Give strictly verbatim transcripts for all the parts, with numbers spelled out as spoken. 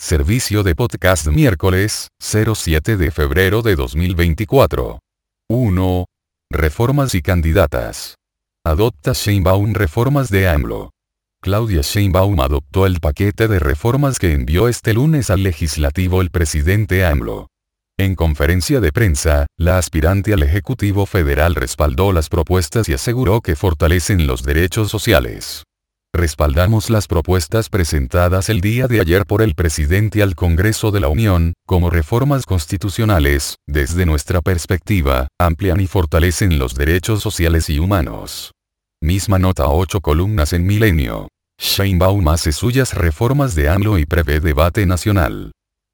Servicio de podcast miércoles, cero siete de febrero de dos mil veinticuatro. uno. Reformas y candidatas. Adopta Sheinbaum reformas de AMLO. Claudia Sheinbaum adoptó el paquete de reformas que envió este lunes al legislativo el presidente AMLO. En conferencia de prensa, la aspirante al Ejecutivo Federal respaldó las propuestas y aseguró que fortalecen los derechos sociales. Respaldamos las propuestas presentadas el día de ayer por el presidente al Congreso de la Unión, como reformas constitucionales, desde nuestra perspectiva, amplian y fortalecen los derechos sociales y humanos. Misma nota a ocho columnas en Milenio. Sheinbaum hace suyas reformas de AMLO y prevé debate nacional.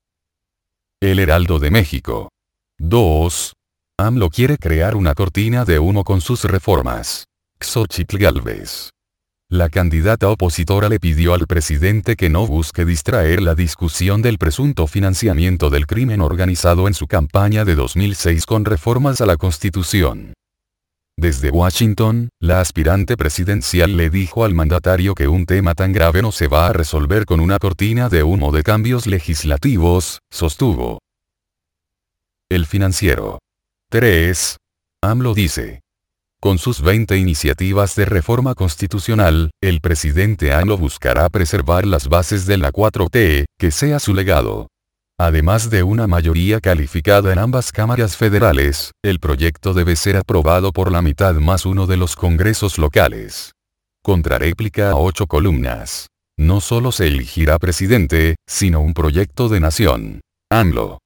El Heraldo de México. dos. AMLO quiere crear una cortina de humo con sus reformas. Xóchitl Gálvez. La candidata opositora le pidió al presidente que no busque distraer la discusión del presunto financiamiento del crimen organizado en su campaña de dos mil seis con reformas a la Constitución. Desde Washington, la aspirante presidencial le dijo al mandatario que un tema tan grave no se va a resolver con una cortina de humo de cambios legislativos, sostuvo. El Financiero. tres. AMLO dice. Con sus veinte iniciativas de reforma constitucional, el presidente AMLO buscará preservar las bases de la cuatro T, que sea su legado. Además de una mayoría calificada en ambas cámaras federales, el proyecto debe ser aprobado por la mitad más uno de los congresos locales. Contraréplica a ocho columnas. No solo se elegirá presidente, sino un proyecto de nación. AMLO.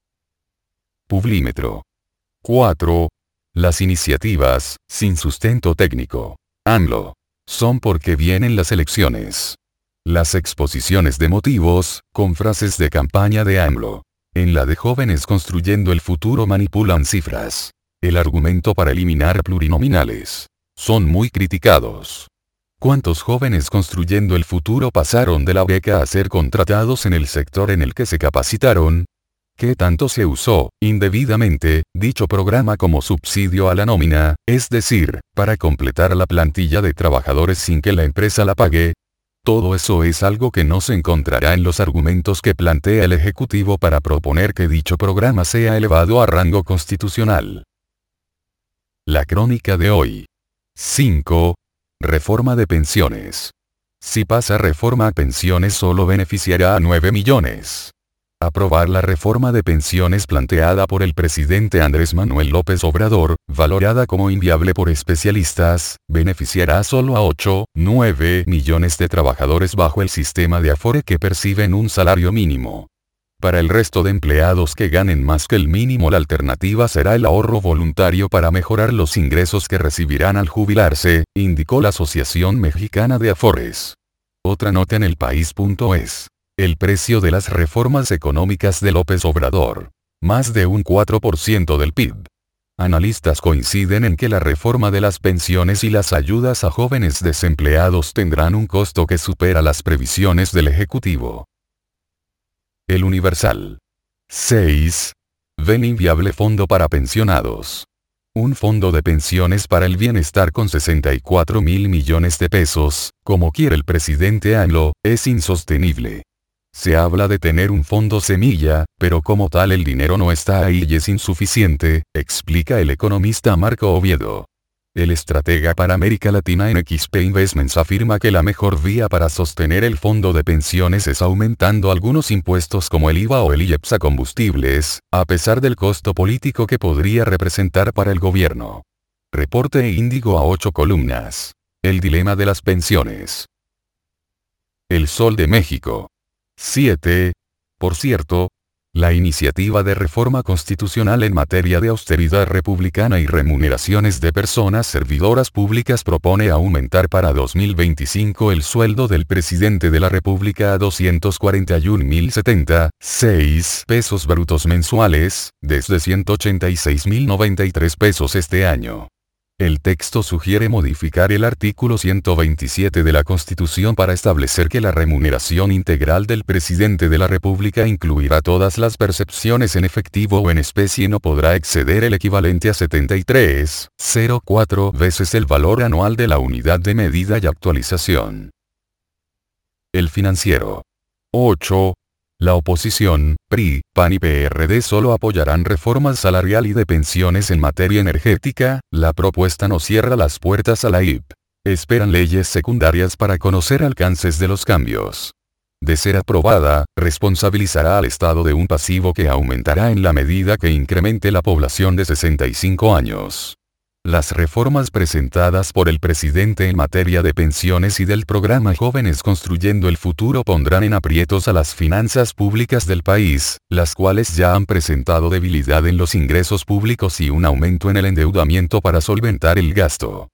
Publímetro. cuatro. Las iniciativas, sin sustento técnico. AMLO. Son porque vienen las elecciones. Las exposiciones de motivos, con frases de campaña de AMLO. En la de jóvenes construyendo el futuro manipulan cifras. El argumento para eliminar plurinominales. Son muy criticados. ¿Cuántos jóvenes construyendo el futuro pasaron de la beca a ser contratados en el sector en el que se capacitaron? ¿Qué tanto se usó, indebidamente, dicho programa como subsidio a la nómina, es decir, para completar la plantilla de trabajadores sin que la empresa la pague? Todo eso es algo que no se encontrará en los argumentos que plantea el Ejecutivo para proponer que dicho programa sea elevado a rango constitucional. La crónica de hoy. cinco. Reforma de pensiones. Si pasa reforma a pensiones solo beneficiará a nueve millones. Aprobar la reforma de pensiones planteada por el presidente Andrés Manuel López Obrador, valorada como inviable por especialistas, beneficiará solo a ocho, nueve millones de trabajadores bajo el sistema de Afore que perciben un salario mínimo. Para el resto de empleados que ganen más que el mínimo, la alternativa será el ahorro voluntario para mejorar los ingresos que recibirán al jubilarse, indicó la Asociación Mexicana de Afores. Otra nota en elpaís.es. El precio de las reformas económicas de López Obrador. Más de un cuatro por ciento del P I B. Analistas coinciden en que la reforma de las pensiones y las ayudas a jóvenes desempleados tendrán un costo que supera las previsiones del Ejecutivo. El Universal. seis. Ven inviable fondo para pensionados. Un fondo de pensiones para el bienestar con sesenta y cuatro mil millones de pesos, como quiere el presidente AMLO, es insostenible. Se habla de tener un fondo semilla, pero como tal el dinero no está ahí y es insuficiente, explica el economista Marco Oviedo. El estratega para América Latina en X P Investments afirma que la mejor vía para sostener el fondo de pensiones es aumentando algunos impuestos como el I V A o el I E P S a combustibles, a pesar del costo político que podría representar para el gobierno. Reporte Índigo a ocho columnas. El dilema de las pensiones. El Sol de México. siete. Por cierto, la iniciativa de reforma constitucional en materia de austeridad republicana y remuneraciones de personas servidoras públicas propone aumentar para dos mil veinticinco el sueldo del presidente de la República a doscientos cuarenta y un mil setenta y seis pesos brutos mensuales, desde ciento ochenta y seis mil noventa y tres pesos este año. El texto sugiere modificar el artículo ciento veintisiete de la Constitución para establecer que la remuneración integral del presidente de la República incluirá todas las percepciones en efectivo o en especie y no podrá exceder el equivalente a setenta y tres punto cero cuatro veces el valor anual de la unidad de medida y actualización. El Financiero. ocho. La oposición, P R I, P A N y P R D solo apoyarán reformas salarial y de pensiones en materia energética. La propuesta no cierra las puertas a la I P. Esperan leyes secundarias para conocer alcances de los cambios. De ser aprobada, responsabilizará al Estado de un pasivo que aumentará en la medida que incremente la población de sesenta y cinco años. Las reformas presentadas por el presidente en materia de pensiones y del programa Jóvenes Construyendo el Futuro pondrán en aprietos a las finanzas públicas del país, las cuales ya han presentado debilidad en los ingresos públicos y un aumento en el endeudamiento para solventar el gasto.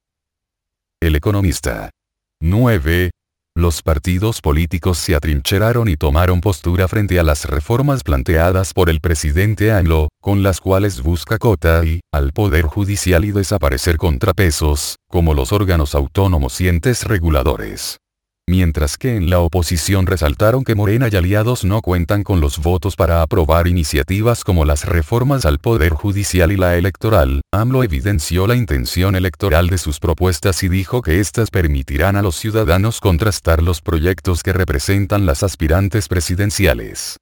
El Economista. nueve. Los partidos políticos se atrincheraron y tomaron postura frente a las reformas planteadas por el presidente AMLO, con las cuales busca cotar al Poder Judicial y desaparecer contrapesos, como los órganos autónomos y entes reguladores. Mientras que en la oposición resaltaron que Morena y aliados no cuentan con los votos para aprobar iniciativas como las reformas al Poder Judicial y la electoral, AMLO evidenció la intención electoral de sus propuestas y dijo que éstas permitirán a los ciudadanos contrastar los proyectos que representan las aspirantes presidenciales.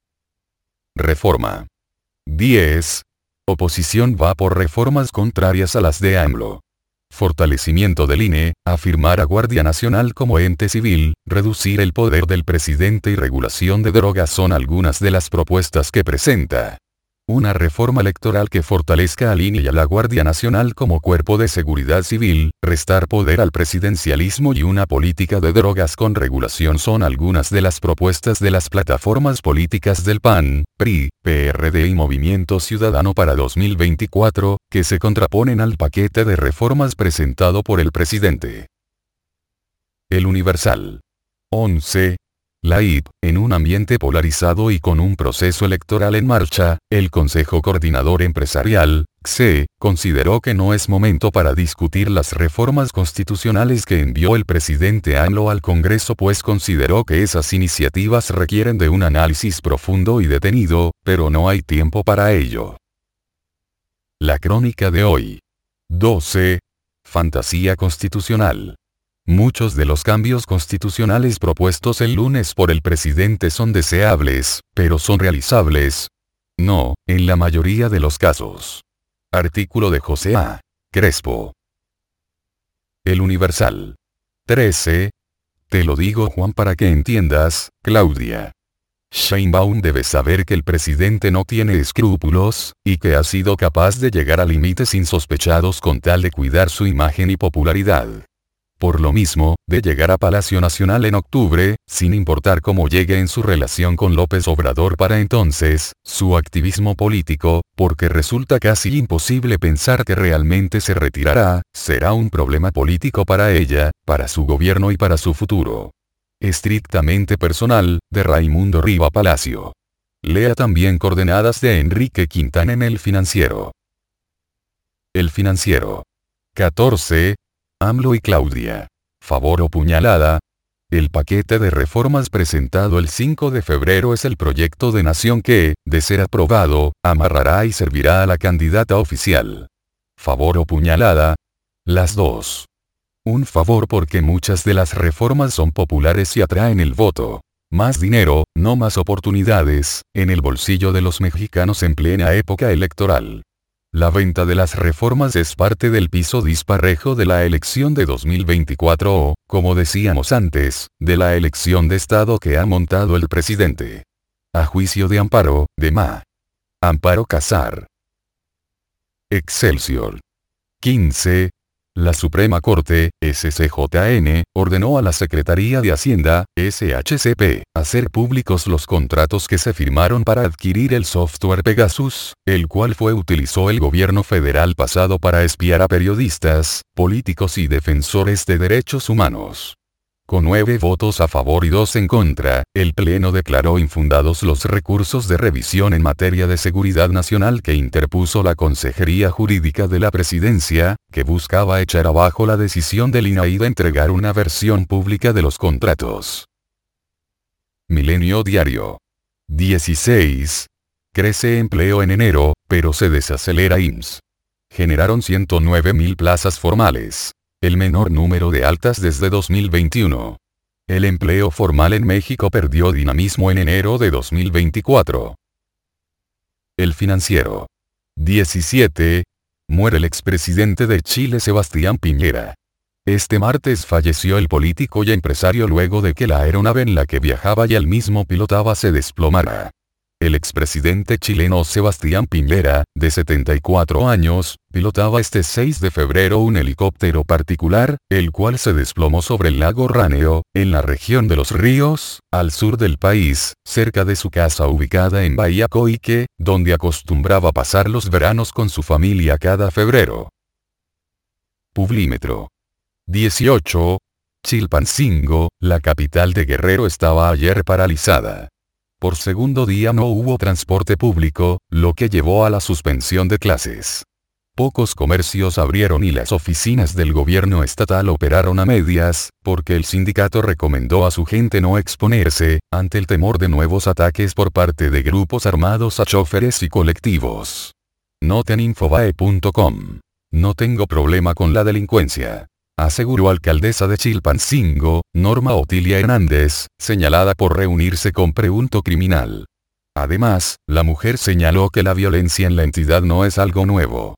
Reforma. diez. Oposición va por reformas contrarias a las de AMLO. Fortalecimiento del I N E, afirmar a Guardia Nacional como ente civil, reducir el poder del presidente y regulación de drogas son algunas de las propuestas que presenta. Una reforma electoral que fortalezca al I N E y a la Guardia Nacional como cuerpo de seguridad civil, restar poder al presidencialismo y una política de drogas con regulación son algunas de las propuestas de las plataformas políticas del P A N, P R I, P R D y Movimiento Ciudadano para dos mil veinticuatro, que se contraponen al paquete de reformas presentado por el presidente. El Universal. once. La I P, en un ambiente polarizado y con un proceso electoral en marcha, el Consejo Coordinador Empresarial, C E, consideró que no es momento para discutir las reformas constitucionales que envió el presidente AMLO al Congreso, pues consideró que esas iniciativas requieren de un análisis profundo y detenido, pero no hay tiempo para ello. La crónica de hoy. doce. Fantasía constitucional. Muchos de los cambios constitucionales propuestos el lunes por el presidente son deseables, pero ¿son realizables? No, en la mayoría de los casos. Artículo de José A. Crespo. El Universal. trece. Te lo digo, Juan, para que entiendas, Claudia. Sheinbaum debe saber que el presidente no tiene escrúpulos, y que ha sido capaz de llegar a límites insospechados con tal de cuidar su imagen y popularidad. Por lo mismo, de llegar a Palacio Nacional en octubre, sin importar cómo llegue en su relación con López Obrador para entonces, su activismo político, porque resulta casi imposible pensar que realmente se retirará, será un problema político para ella, para su gobierno y para su futuro. Estrictamente personal, de Raimundo Riva Palacio. Lea también coordenadas de Enrique Quintana en El Financiero. El Financiero. catorce. AMLO y Claudia. Favor o puñalada. El paquete de reformas presentado el cinco de febrero es el proyecto de nación que, de ser aprobado, amarrará y servirá a la candidata oficial. Favor o puñalada. Las dos. Un favor porque muchas de las reformas son populares y atraen el voto. Más dinero, no más oportunidades, en el bolsillo de los mexicanos en plena época electoral. La venta de las reformas es parte del piso disparejo de la elección de dos mil veinticuatro o, como decíamos antes, de la elección de Estado que ha montado el presidente. A juicio de Amparo, de Ma. Amparo Casar. Excelsior. quince. La Suprema Corte, S C J N, ordenó a la Secretaría de Hacienda, S H C P, hacer públicos los contratos que se firmaron para adquirir el software Pegasus, el cual fue utilizó el gobierno federal pasado para espiar a periodistas, políticos y defensores de derechos humanos. Con nueve votos a favor y dos en contra, el Pleno declaró infundados los recursos de revisión en materia de seguridad nacional que interpuso la Consejería Jurídica de la Presidencia, que buscaba echar abajo la decisión del I N A I de entregar una versión pública de los contratos. Milenio Diario. dieciséis. Crece empleo en enero, pero se desacelera I M S S. Generaron ciento nueve mil plazas formales. El menor número de altas desde dos mil veintiuno. El empleo formal en México perdió dinamismo en enero de dos mil veinticuatro. El Financiero. diecisiete. Muere el expresidente de Chile Sebastián Piñera. Este martes falleció el político y empresario luego de que la aeronave en la que viajaba y él mismo pilotaba se desplomara. El expresidente chileno Sebastián Piñera, de setenta y cuatro años, pilotaba este seis de febrero un helicóptero particular, el cual se desplomó sobre el lago Raneo, en la región de Los Ríos, al sur del país, cerca de su casa ubicada en Bahía Coique, donde acostumbraba pasar los veranos con su familia cada febrero. Publímetro. dieciocho. Chilpancingo, la capital de Guerrero, estaba ayer paralizada. Por segundo día no hubo transporte público, lo que llevó a la suspensión de clases. Pocos comercios abrieron y las oficinas del gobierno estatal operaron a medias, porque el sindicato recomendó a su gente no exponerse, ante el temor de nuevos ataques por parte de grupos armados a choferes y colectivos. Nota en infobae punto com. No tengo problema con la delincuencia, aseguró alcaldesa de Chilpancingo, Norma Otilia Hernández, señalada por reunirse con presunto criminal. Además, la mujer señaló que la violencia en la entidad no es algo nuevo.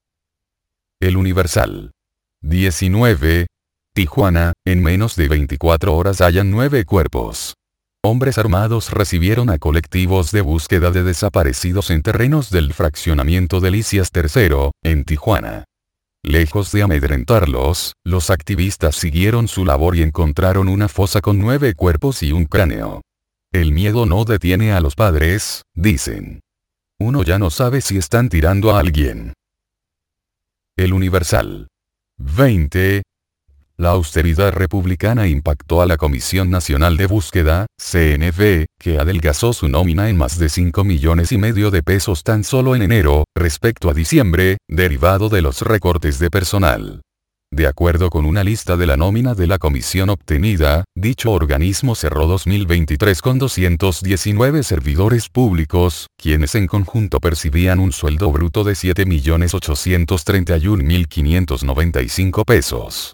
El Universal. diecinueve. Tijuana, en menos de veinticuatro horas hallan nueve cuerpos. Hombres armados recibieron a colectivos de búsqueda de desaparecidos en terrenos del fraccionamiento Delicias tercero, en Tijuana. Lejos de amedrentarlos, los activistas siguieron su labor y encontraron una fosa con nueve cuerpos y un cráneo. El miedo no detiene a los padres, dicen. Uno ya no sabe si están tirando a alguien. El Universal. veinte. La austeridad republicana impactó a la Comisión Nacional de Búsqueda, C N B, que adelgazó su nómina en más de cinco millones y medio de pesos tan solo en enero, respecto a diciembre, derivado de los recortes de personal. De acuerdo con una lista de la nómina de la comisión obtenida, dicho organismo cerró dos mil veintitrés con doscientos diecinueve servidores públicos, quienes en conjunto percibían un sueldo bruto de siete millones ochocientos treinta y un mil quinientos noventa y cinco pesos.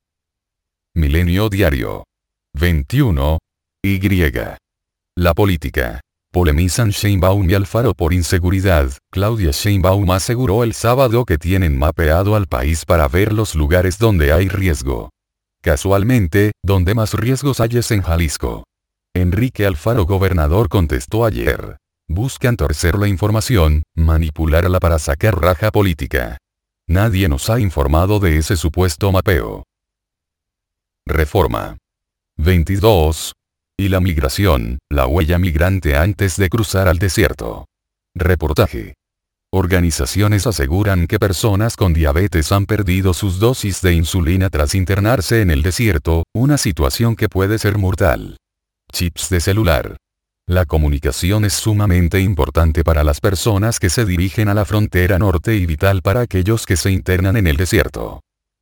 Milenio Diario. veintiuno. Y. La política. Polemizan Sheinbaum y Alfaro por inseguridad. Claudia Sheinbaum aseguró el sábado que tienen mapeado al país para ver los lugares donde hay riesgo. Casualmente, donde más riesgos hay es en Jalisco. Enrique Alfaro, gobernador, contestó ayer. Buscan torcer la información, manipularla para sacar raja política. Nadie nos ha informado de ese supuesto mapeo. Reforma. veintidós. Y la migración, la huella migrante antes de cruzar al desierto. Reportaje. Organizaciones aseguran que personas con diabetes han perdido sus dosis de insulina tras internarse en el desierto, una situación que puede ser mortal. Chips de celular. La comunicación es sumamente importante para las personas que se dirigen a la frontera norte y vital para aquellos que se internan en el desierto.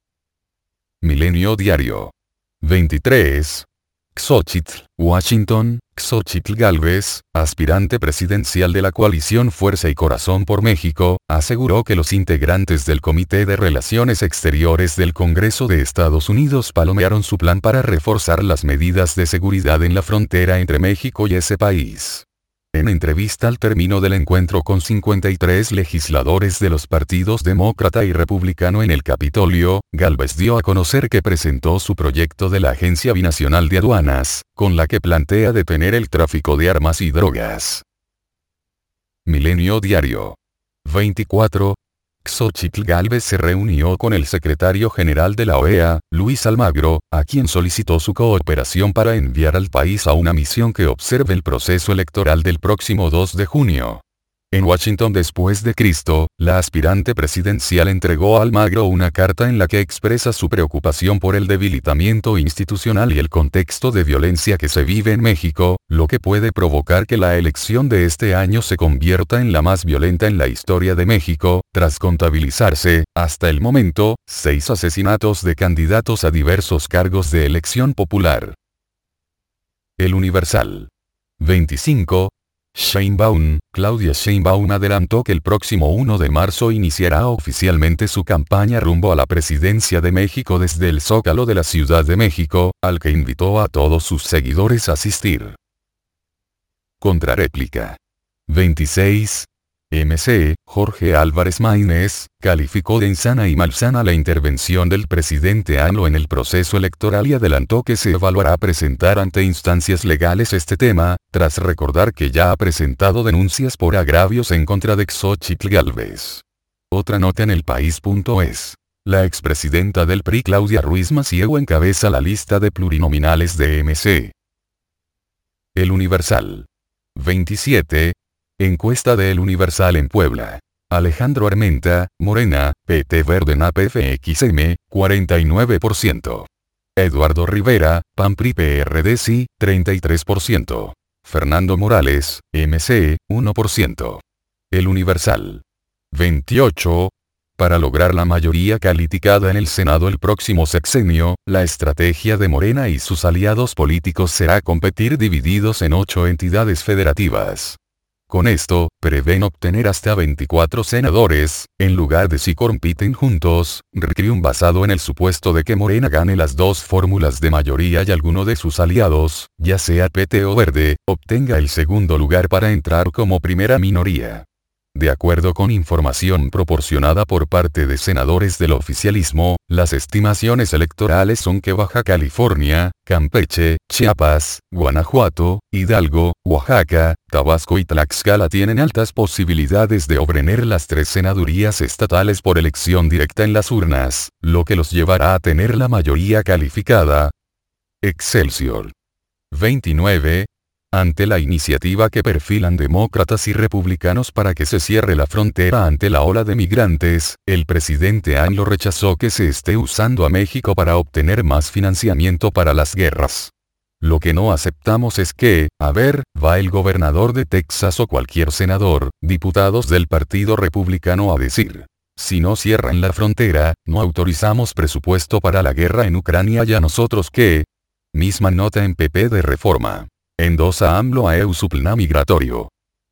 Milenio Diario. veintitrés. Xóchitl, Washington. Xóchitl Gálvez, aspirante presidencial de la coalición Fuerza y Corazón por México, aseguró que los integrantes del Comité de Relaciones Exteriores del Congreso de Estados Unidos palomearon su plan para reforzar las medidas de seguridad en la frontera entre México y ese país. En entrevista al término del encuentro con cincuenta y tres legisladores de los partidos demócrata y republicano en el Capitolio, Gálvez dio a conocer que presentó su proyecto de la Agencia Binacional de Aduanas, con la que plantea detener el tráfico de armas y drogas. Milenio Diario. veinticuatro. Xóchitl Gálvez se reunió con el secretario general de la O E A, Luis Almagro, a quien solicitó su cooperación para enviar al país a una misión que observe el proceso electoral del próximo dos de junio. En Washington después de Cristo, la aspirante presidencial entregó a Almagro una carta en la que expresa su preocupación por el debilitamiento institucional y el contexto de violencia que se vive en México, lo que puede provocar que la elección de este año se convierta en la más violenta en la historia de México, tras contabilizarse, hasta el momento, seis asesinatos de candidatos a diversos cargos de elección popular. El Universal. veinticinco. Sheinbaum, Claudia Sheinbaum adelantó que el próximo uno de marzo iniciará oficialmente su campaña rumbo a la presidencia de México desde el Zócalo de la Ciudad de México, al que invitó a todos sus seguidores a asistir. Contrarréplica. veintiséis. M C, Jorge Álvarez Maínez, calificó de insana y malsana la intervención del presidente AMLO en el proceso electoral y adelantó que se evaluará presentar ante instancias legales este tema, tras recordar que ya ha presentado denuncias por agravios en contra de Xóchitl Gálvez. Otra nota en el país.es. La expresidenta del P R I Claudia Ruiz Massieu encabeza la lista de plurinominales de M C. El Universal. veintisiete. Encuesta de El Universal en Puebla. Alejandro Armenta, Morena, P T Verde N A P F X M, cuarenta y nueve por ciento. Eduardo Rivera, P A N P R I P R D S I, treinta y tres por ciento. Fernando Morales, M C, uno por ciento. El Universal. veintiocho. Para lograr la mayoría calificada en el Senado el próximo sexenio, la estrategia de Morena y sus aliados políticos será competir divididos en ocho entidades federativas. Con esto, prevén obtener hasta veinticuatro senadores, en lugar de si compiten juntos, requiere basado en el supuesto de que Morena gane las dos fórmulas de mayoría y alguno de sus aliados, ya sea P T o Verde, obtenga el segundo lugar para entrar como primera minoría. De acuerdo con información proporcionada por parte de senadores del oficialismo, las estimaciones electorales son que Baja California, Campeche, Chiapas, Guanajuato, Hidalgo, Oaxaca, Tabasco y Tlaxcala tienen altas posibilidades de obtener las tres senadurías estatales por elección directa en las urnas, lo que los llevará a tener la mayoría calificada. Excelsior. veintinueve. Ante la iniciativa que perfilan demócratas y republicanos para que se cierre la frontera ante la ola de migrantes, el presidente AMLO rechazó que se esté usando a México para obtener más financiamiento para las guerras. Lo que no aceptamos es que, a ver, va el gobernador de Texas o cualquier senador, diputados del Partido Republicano a decir: si no cierran la frontera, no autorizamos presupuesto para la guerra en Ucrania. ¿Y a nosotros qué? Misma nota en P P de Reforma. Endosa AMLO a E U su plan migratorio.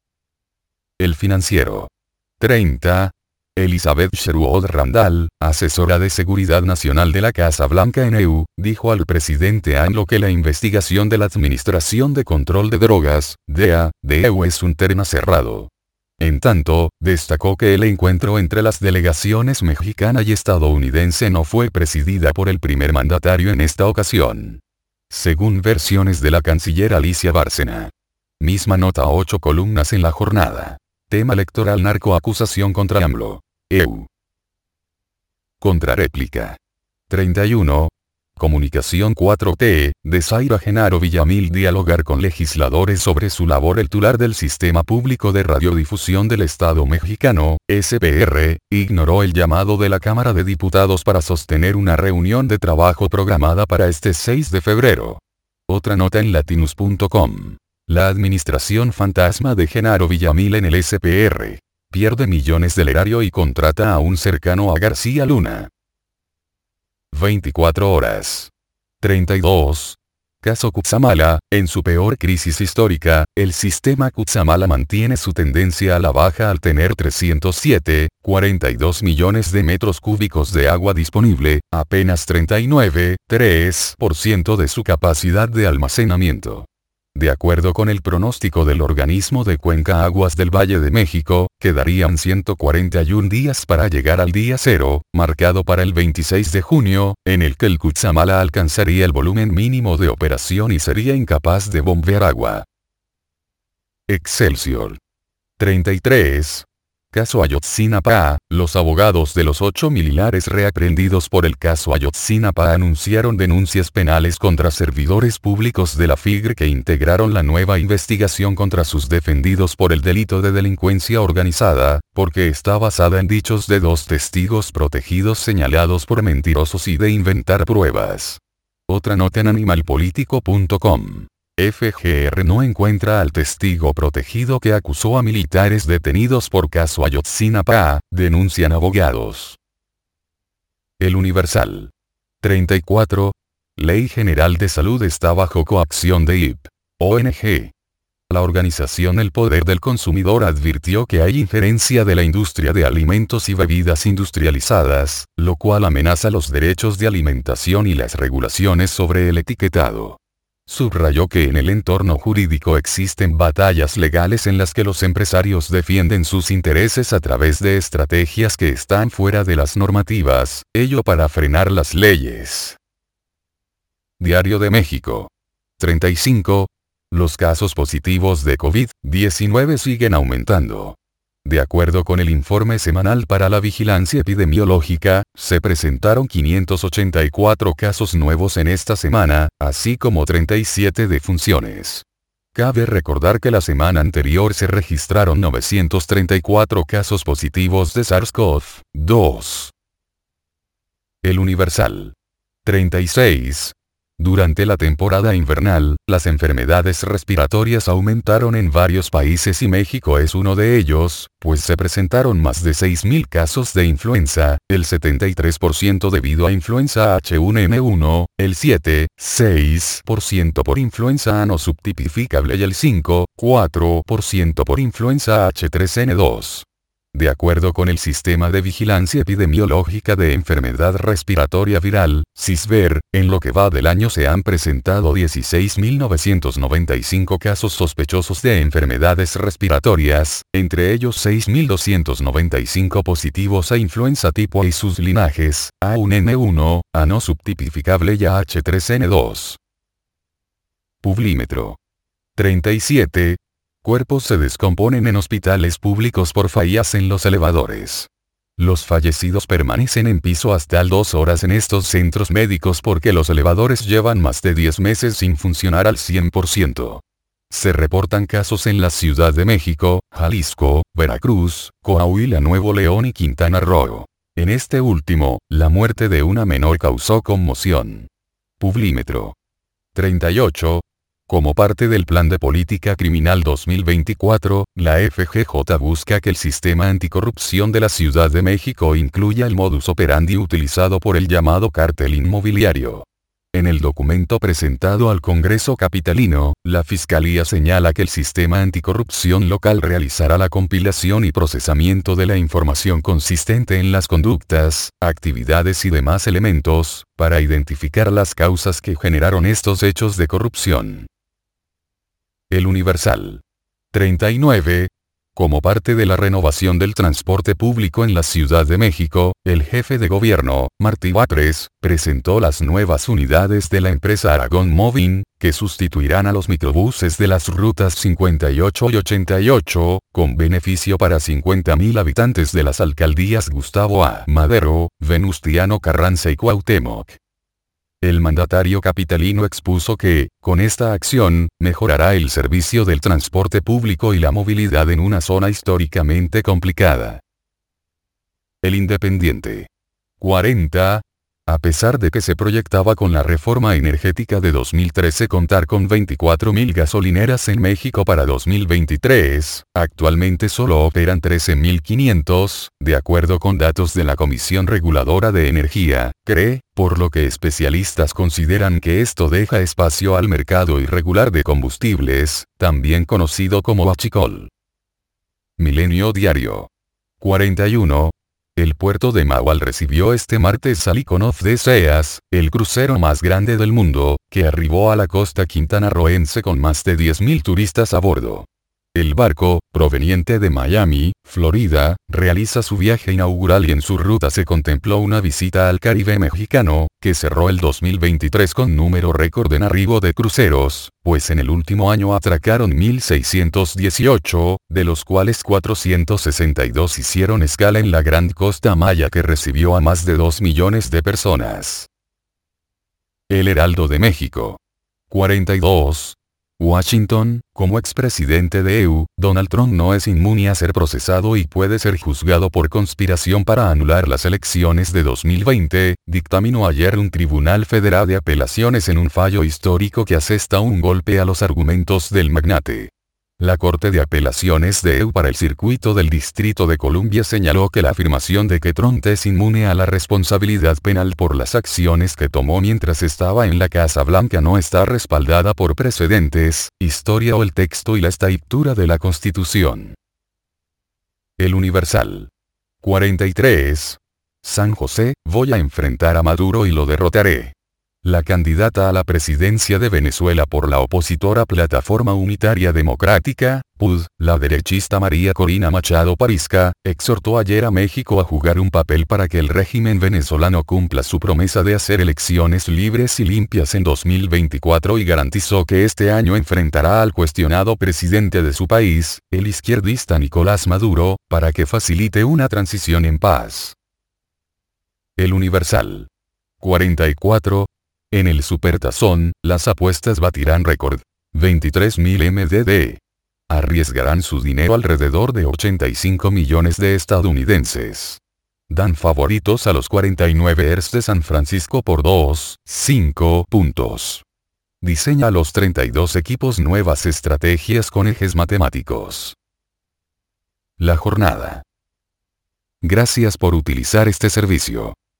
El Financiero. treinta. Elizabeth Sherwood Randall, asesora de Seguridad Nacional de la Casa Blanca en E U, dijo al presidente AMLO que la investigación de la Administración de Control de Drogas, D E A, de E U es un tema cerrado. En tanto, destacó que el encuentro entre las delegaciones mexicana y estadounidense no fue presidida por el primer mandatario en esta ocasión. Según versiones de la canciller Alicia Bárcena. Misma nota, ocho columnas en La Jornada. Tema electoral: narcoacusación contra AMLO. E U. Contrarréplica. treinta y uno. Comunicación cuatro T, de Zaira Genaro Villamil dialogar con legisladores sobre su labor. El titular del Sistema Público de Radiodifusión del Estado Mexicano, S P R, ignoró el llamado de la Cámara de Diputados para sostener una reunión de trabajo programada para este seis de febrero. Otra nota en latinus punto com. La administración fantasma de Genaro Villamil en el S P R. Pierde millones del erario y contrata a un cercano a García Luna. veinticuatro horas. treinta y dos. Caso Cutzamala, en su peor crisis histórica, el sistema Cutzamala mantiene su tendencia a la baja al tener trescientos siete punto cuarenta y dos millones de metros cúbicos de agua disponible, apenas treinta y nueve punto tres por ciento de su capacidad de almacenamiento. De acuerdo con el pronóstico del organismo de Cuenca Aguas del Valle de México, quedarían ciento cuarenta y un días para llegar al día cero, marcado para el veintiséis de junio, en el que el Cutzamala alcanzaría el volumen mínimo de operación y sería incapaz de bombear agua. Excelsior. treinta y tres. Caso Ayotzinapa. Los abogados de los ocho militares reaprendidos por el caso Ayotzinapa anunciaron denuncias penales contra servidores públicos de la F I G R que integraron la nueva investigación contra sus defendidos por el delito de delincuencia organizada, porque está basada en dichos de dos testigos protegidos señalados por mentirosos y de inventar pruebas. Otra nota en animalpolitico punto com. F G R no encuentra al testigo protegido que acusó a militares detenidos por caso Ayotzinapa, denuncian abogados. El Universal. treinta y cuatro. Ley General de Salud está bajo coacción de I P. O N G. La organización El Poder del Consumidor advirtió que hay injerencia de la industria de alimentos y bebidas industrializadas, lo cual amenaza los derechos de alimentación y las regulaciones sobre el etiquetado. Subrayó que en el entorno jurídico existen batallas legales en las que los empresarios defienden sus intereses a través de estrategias que están fuera de las normativas, ello para frenar las leyes. Diario de México. treinta y cinco. Los casos positivos de COVID diecinueve siguen aumentando. De acuerdo con el informe semanal para la vigilancia epidemiológica, se presentaron quinientos ochenta y cuatro casos nuevos en esta semana, así como treinta y siete defunciones. Cabe recordar que la semana anterior se registraron novecientos treinta y cuatro casos positivos de SARS-CoV dos. El Universal. treinta y seis. Durante la temporada invernal, las enfermedades respiratorias aumentaron en varios países y México es uno de ellos, pues se presentaron más de seis mil casos de influenza, el setenta y tres por ciento debido a influenza H uno N uno, el siete punto seis por ciento por influenza ano subtipificable y el cinco punto cuatro por ciento por influenza H tres N dos. De acuerdo con el Sistema de Vigilancia Epidemiológica de Enfermedad Respiratoria Viral, SISVER, en lo que va del año se han presentado dieciséis mil novecientos noventa y cinco casos sospechosos de enfermedades respiratorias, entre ellos seis mil doscientos noventa y cinco positivos a influenza tipo A y sus linajes, A uno N uno, ano subtipificable y H tres N dos. Publímetro. treinta y siete. Cuerpos se descomponen en hospitales públicos por fallas en los elevadores. Los fallecidos permanecen en piso hasta dos horas en estos centros médicos porque los elevadores llevan más de diez meses sin funcionar al cien por ciento. Se reportan casos en la Ciudad de México, Jalisco, Veracruz, Coahuila, Nuevo León y Quintana Roo. En este último, la muerte de una menor causó conmoción. Publímetro. treinta y ocho. Como parte del Plan de Política Criminal dos mil veinticuatro, la F G J busca que el sistema anticorrupción de la Ciudad de México incluya el modus operandi utilizado por el llamado cártel inmobiliario. En el documento presentado al Congreso capitalino, la Fiscalía señala que el sistema anticorrupción local realizará la compilación y procesamiento de la información consistente en las conductas, actividades y demás elementos, para identificar las causas que generaron estos hechos de corrupción. El Universal. treinta y nueve. Como parte de la renovación del transporte público en la Ciudad de México, el jefe de gobierno, Martí Batres, presentó las nuevas unidades de la empresa Aragón Móvil, que sustituirán a los microbuses de las rutas cincuenta y ocho y ochenta y ocho, con beneficio para cincuenta mil habitantes de las alcaldías Gustavo A. Madero, Venustiano Carranza y Cuauhtémoc. El mandatario capitalino expuso que, con esta acción, mejorará el servicio del transporte público y la movilidad en una zona históricamente complicada. El Independiente. cuarenta. A pesar de que se proyectaba con la reforma energética de dos mil trece contar con veinticuatro mil gasolineras en México para dos mil veintitrés, actualmente solo operan trece mil quinientos, de acuerdo con datos de la Comisión Reguladora de Energía, C R E, por lo que especialistas consideran que esto deja espacio al mercado irregular de combustibles, también conocido como huachicol. Milenio Diario. cuarenta y uno. El puerto de Mahual recibió este martes al Iconov de Seas, el crucero más grande del mundo, que arribó a la costa quintanarroense con más de diez mil turistas a bordo. El barco, proveniente de Miami, Florida, realiza su viaje inaugural y en su ruta se contempló una visita al Caribe mexicano, que cerró el dos mil veintitrés con número récord en arribo de cruceros, pues en el último año atracaron mil seiscientos dieciocho, de los cuales cuatrocientos sesenta y dos hicieron escala en la Gran Costa Maya que recibió a más de dos millones de personas. El Heraldo de México. cuarenta y dos. Washington, como expresidente de E U, Donald Trump no es inmune a ser procesado y puede ser juzgado por conspiración para anular las elecciones de dos mil veinte, dictaminó ayer un tribunal federal de apelaciones en un fallo histórico que asesta un golpe a los argumentos del magnate. La Corte de Apelaciones de E U para el Circuito del Distrito de Columbia señaló que la afirmación de que Trump es inmune a la responsabilidad penal por las acciones que tomó mientras estaba en la Casa Blanca no está respaldada por precedentes, historia o el texto y la escritura de la Constitución. El Universal. cuarenta y tres. San José, voy a enfrentar a Maduro y lo derrotaré. La candidata a la presidencia de Venezuela por la opositora Plataforma Unitaria Democrática, P U D, la derechista María Corina Machado Parizca, exhortó ayer a México a jugar un papel para que el régimen venezolano cumpla su promesa de hacer elecciones libres y limpias en dos mil veinticuatro y garantizó que este año enfrentará al cuestionado presidente de su país, el izquierdista Nicolás Maduro, para que facilite una transición en paz. El Universal. cuarenta y cuatro. En el Supertazón, las apuestas batirán récord. veintitrés mil M D D. Arriesgarán su dinero alrededor de ochenta y cinco millones de estadounidenses. Dan favoritos a los cuarenta y nueve ers de San Francisco por dos, cinco puntos. Diseña a los treinta y dos equipos nuevas estrategias con ejes matemáticos. La jornada. Gracias por utilizar este servicio.